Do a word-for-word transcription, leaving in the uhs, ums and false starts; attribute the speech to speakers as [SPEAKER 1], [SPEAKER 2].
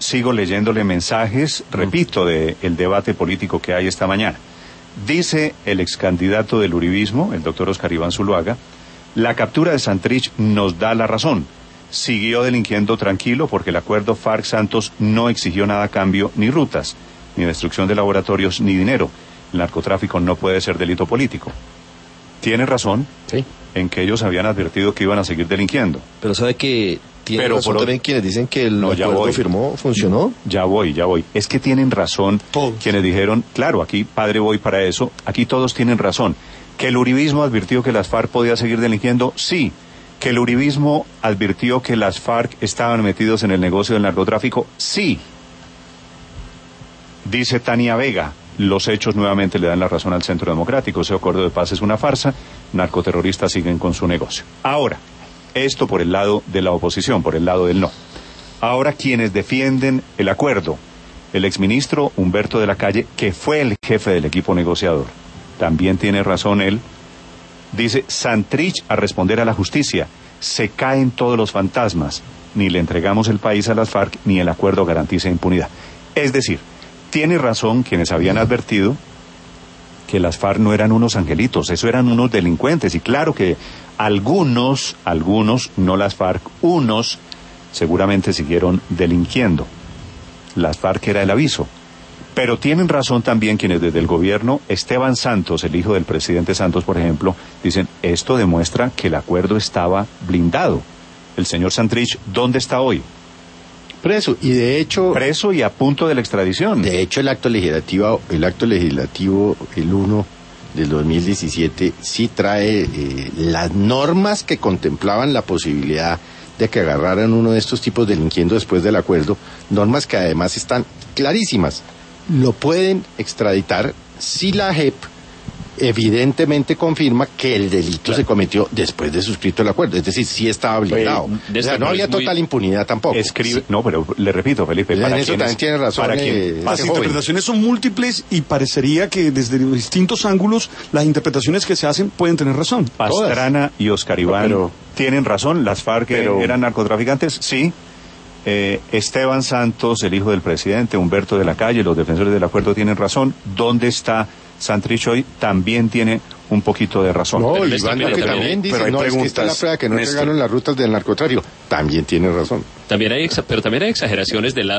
[SPEAKER 1] sigo leyéndole mensajes, repito, de el debate político que hay esta mañana. Dice el ex candidato del uribismo, el doctor Oscar Iván Zuluaga, la captura de Santrich nos da la razón. Siguió delinquiendo tranquilo porque el acuerdo FARC-Santos no exigió nada a cambio, ni rutas, ni destrucción de laboratorios, ni dinero. El narcotráfico no puede ser delito político. Tiene razón,
[SPEAKER 2] sí,
[SPEAKER 1] en que ellos habían advertido que iban a seguir delinquiendo.
[SPEAKER 2] Pero sabe que tiene
[SPEAKER 1] Pero
[SPEAKER 2] razón
[SPEAKER 1] por...
[SPEAKER 2] también quienes dicen que el
[SPEAKER 1] no,
[SPEAKER 2] acuerdo firmó, funcionó.
[SPEAKER 1] Ya voy, ya voy. Es que tienen razón todos quienes dijeron, claro, aquí, padre, voy para eso, aquí todos tienen razón. ¿Que el uribismo advirtió que las FARC podía seguir delinquiendo? Sí. ¿Que el uribismo advirtió que las FARC estaban metidos en el negocio del narcotráfico? Sí. Dice Tania Vega, los hechos nuevamente le dan la razón al Centro Democrático. Ese acuerdo de paz es una farsa, narcoterroristas siguen con su negocio. Ahora, esto por el lado de la oposición, por el lado del no. Ahora quienes defienden el acuerdo, el exministro Humberto de la Calle, que fue el jefe del equipo negociador, también tiene razón él, dice, Santrich a responder a la justicia, se caen todos los fantasmas, ni le entregamos el país a las FARC, ni el acuerdo garantiza impunidad. Es decir, tiene razón quienes habían advertido que las FARC no eran unos angelitos, eso eran unos delincuentes, y claro que algunos, algunos, no las FARC, unos seguramente siguieron delinquiendo. Las FARC era el aviso. Pero tienen razón también quienes desde el gobierno, Esteban Santos, el hijo del presidente Santos, por ejemplo, dicen, esto demuestra que el acuerdo estaba blindado. El señor Santrich, ¿dónde está hoy?
[SPEAKER 3] Preso, y de hecho...
[SPEAKER 1] Preso y a punto de la extradición.
[SPEAKER 3] De hecho, el acto legislativo, el acto legislativo, el uno del dos mil diecisiete, sí trae eh, las normas que contemplaban la posibilidad de que agarraran uno de estos tipos delinquiendo después del acuerdo, normas que además están clarísimas. Lo pueden extraditar si la J E P evidentemente confirma que el delito claro. se cometió después de suscrito el acuerdo, es decir, sí estaba blindado. Oye, o sea, no había muy... total impunidad tampoco.
[SPEAKER 1] Escribe, sí. No, pero le repito, Felipe,
[SPEAKER 3] en
[SPEAKER 1] para
[SPEAKER 3] eso
[SPEAKER 1] quienes,
[SPEAKER 3] también tiene razón.
[SPEAKER 1] Para quien,
[SPEAKER 3] eh,
[SPEAKER 4] Las interpretaciones joven. son múltiples y parecería que desde distintos ángulos las interpretaciones que se hacen pueden tener razón.
[SPEAKER 1] Pastrana
[SPEAKER 4] Todas.
[SPEAKER 1] y Oscar Iván pero, tienen razón, las FARC pero, eran narcotraficantes, sí. Eh, Esteban Santos, el hijo del presidente, Humberto de la Calle, los defensores del acuerdo tienen razón. ¿Dónde está Santrich hoy? También tiene un poquito de razón.
[SPEAKER 3] No, pero Iván Duque también dice, pero no, es que está la prueba que no entregaron las rutas del narcotráfico. También tiene razón.
[SPEAKER 5] También hay, pero también hay exageraciones del lado